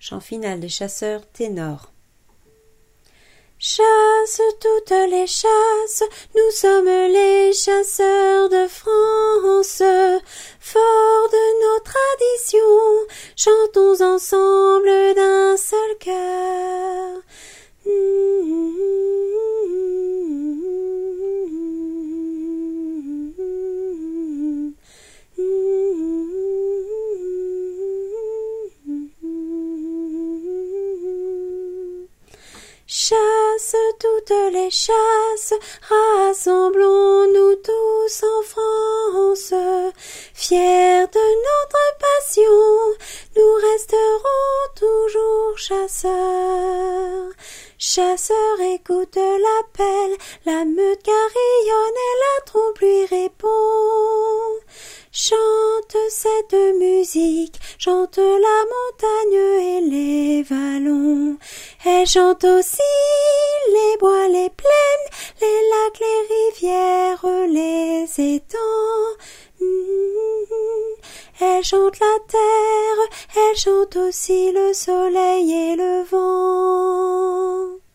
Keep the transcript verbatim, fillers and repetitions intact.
Chant final des chasseurs ténors. Chasse toutes les chasses, nous sommes les chasseurs de France. Forts de nos traditions, chantons ensemble d'un seul cœur. Chasse toutes les chasses, rassemblons-nous tous en France. Fiers de notre passion, nous resterons toujours chasseurs. Chasseurs, écoute l'appel, la meute carillonne et la trompe lui répond. Chante cette musique, chante la montagne et les vallons. Elle chante aussi les bois, les plaines, les lacs, les rivières, les étangs. Elle chante la terre, elle chante aussi le soleil et le vent.